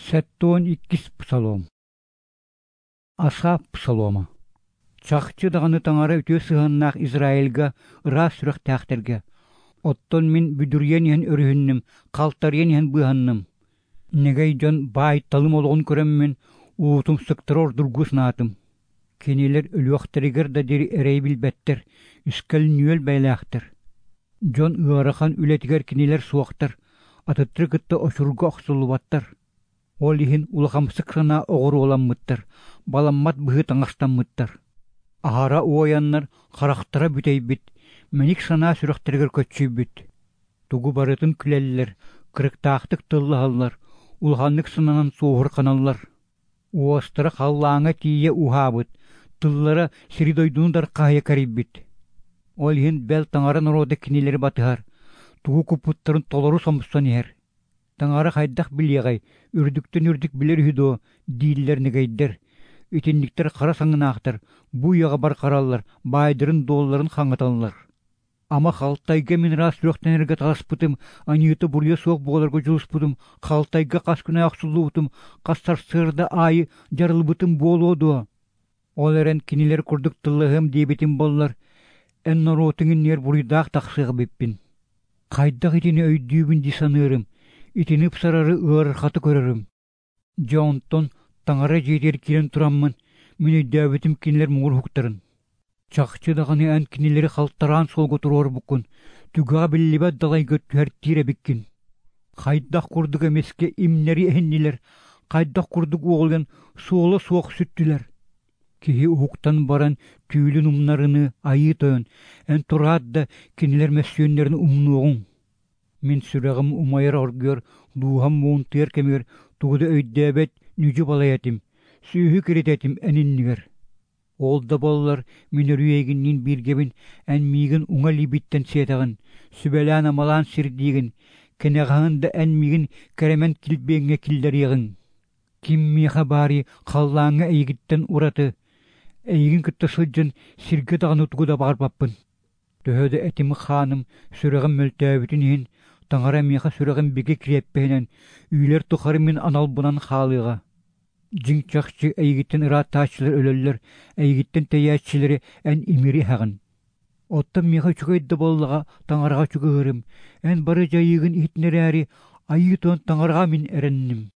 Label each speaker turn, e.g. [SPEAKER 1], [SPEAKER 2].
[SPEAKER 1] Сәттон иккис псалом. Асап псалома. Чахчы дағаны таңары өтө сығаннақ Израильга ыра сүрек тәхтерге. Оттон мен бүдүрген ен өрүхіннім, қалтарген ен бұханным. Негей жон бай талым олғын көріммен уутум sıktыр ордургус наатым. Кенелер өлуақтарыгер да дери әрей білбәттер, үскәл нүйел бәйләқтір. Жон ұғарахан үлетігер кенелер суақтар, атыттыр кытты ошурга оқсулубаттар. Ол ихин улахамсык сана оғыру оламмыттар, баламмат бұхы таңастаммыттар. Ахара уояннар қарақтара бүтей бит, мәник сана сүректергер көтчүй бит. Тугу барытын күлеллер, кырықтақтық тыллахаллар, улханлык сынанан соғыр каналлар. Уостара халлаңа тие ухабыт, тыллара сиридойдундар қайы кариббит. Ол ихин бәл таңара народы кинелері батыхар, тугу купуттарын толору сомыстан ехер. Таңара хайдақ білеғай, үрдіктен үрдік білер хүдо, дейілер негейдер. Үтінліктер қара саңынақтар, бұйаға бар қаралар, байдырын долларын қаңыталылар. Ама қалтайға мен рас үріқтенерге таласпытым, анийыты бұрия соқ боларғы жылыспытым, қалтайға қаскүна ақсулуытым, қастар сырда айы жарылбытым болуду. Ол әрен кенелер күрдік тылығым дейбетім боллар, ән норотыңын нер бұридақ тақсығы беппін. Қайдақ етіне өйдүйбін десанырым, итинip sararı ığırxatı görürüm. Jonton tаңара жетер келен тұраммын, мені дәбетім кенелер мұғыр хуқтарын. Чақчы дағаны ән кенелері қалттаран солғы тұрор бұқын, түға білібәт далай көттүхер тире біккін. Қайдақ күрдік емеске имнері әннелер, қайдақ күрдік оғылын суылы суық сүттілер. Кеге уқтан баран түйілін умнарыны айы тойын, ән тұрадда кенелер мәсүйенлерін умнуғын. Мен сүрәғым умайыр оргер, дуғам мұнтыр кемер, туғды өйдәбет нүжі балаятым, сүйі керететім әніннігер. Олда болалар мен үрейгіннен бергебін, ән мигін уңа либиттен сетағын, сүбәлән амалан сирдегін, кенеғағында ән мигін кәремен кілбеңе кілдер еғін. Ким меха бари қаллаңа әйгіттен ураты, әйгін күтті сылжын сирге дағын ұтығыда барбаппын. Төхөді әтімі ханым сүрәғым мөлтәбітін ен, таңара меха сүрәғым беге креппенен, үйлер тұқары мен аналбынан халыға. Жинчақчы әйгіттен ұрат тачылар өлелер, әйгіттен тәйәтшілері ән имері хағын. Оттан меха чүгейді болыға таңарға чүгігірім, ән бары жайығын итнер әрі, айы тон таңарға мен әріннім.